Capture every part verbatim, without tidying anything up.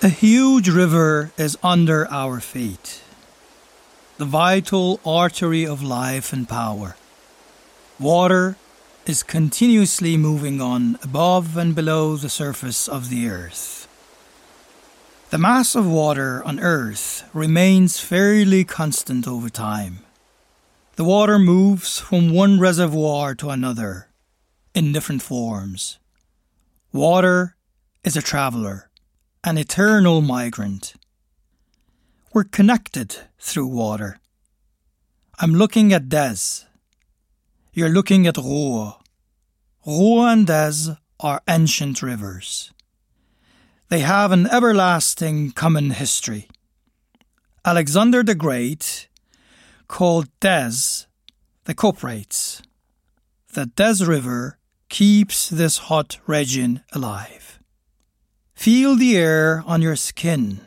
A huge river is under our feet, the vital artery of life and power. Water is continuously moving on above and below the surface of the earth. The mass of water on Earth remains fairly constant over time. The water moves from one reservoir to another in different forms. Water is a traveller, an eternal migrant. We're connected through water. I'm looking at Des. You're looking at Ruhr. Ruhr and Des are ancient rivers. They have an everlasting common history. Alexander the Great called Des the Coprates. The Des River keeps this hot region alive. Feel the air on your skin.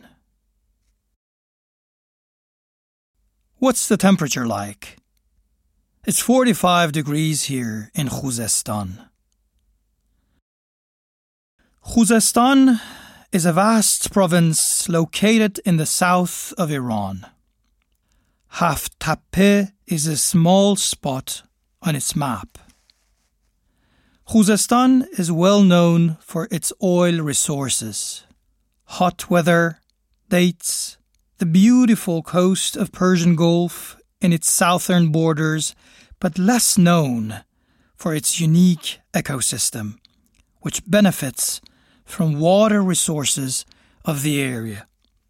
What's the temperature like? It's forty-five degrees here in Khuzestan. Khuzestan is a vast province located in the south of Iran. Haftepe is a small spot on its map. Khuzestan is well known for its oil resources, hot weather, dates, the beautiful coast of Persian Gulf in its southern borders, but less known for its unique ecosystem, which benefits from water resources of the area.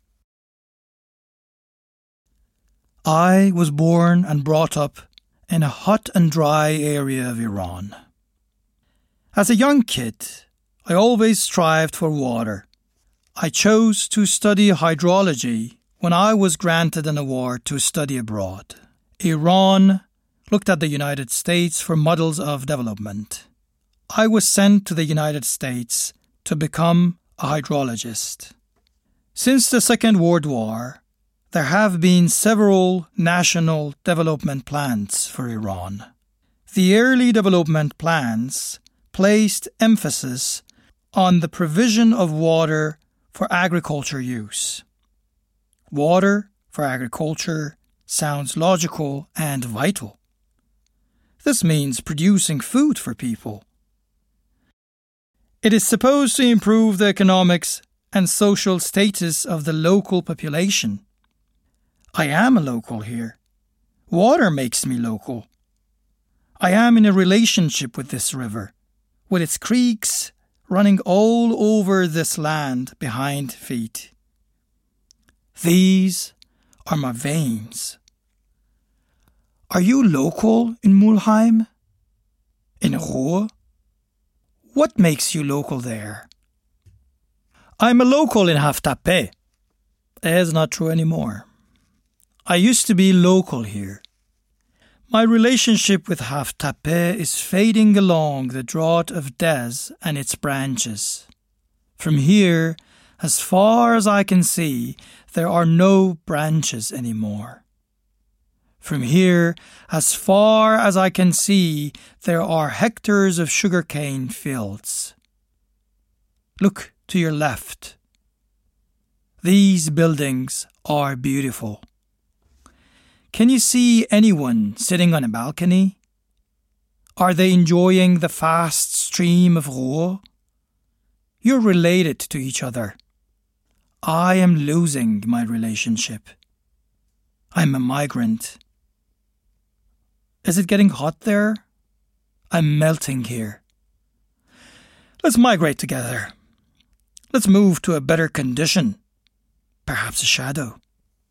I was born and brought up in a hot and dry area of Iran. As a young kid, I always strived for water. I chose to study hydrology when I was granted an award to study abroad. Iran looked at the United States for models of development. I was sent to the United States to become a hydrologist. Since the Second World War, there have been several national development plans for Iran. The early development plans placed emphasis on the provision of water for agriculture use. Water for agriculture sounds logical and vital. This means producing food for people. It is supposed to improve the economics and social status of the local population. I am a local here. Water makes me local. I am in a relationship with this river, with its creeks running all over this land behind feet. These are my veins. Are you local in Mulheim? In Ruhr? What makes you local there? I'm a local in Haftepe. It's not true anymore. I used to be local here. My relationship with Haftepe is fading along the drought of Des and its branches. From here, as far as I can see, there are no branches anymore. From here, as far as I can see, there are hectares of sugarcane fields. Look to your left. These buildings are beautiful. Can you see anyone sitting on a balcony? Are they enjoying the fast stream of Ruhr? You're related to each other. I am losing my relationship. I'm a migrant. Is it getting hot there? I'm melting here. Let's migrate together. Let's move to a better condition. Perhaps a shadow.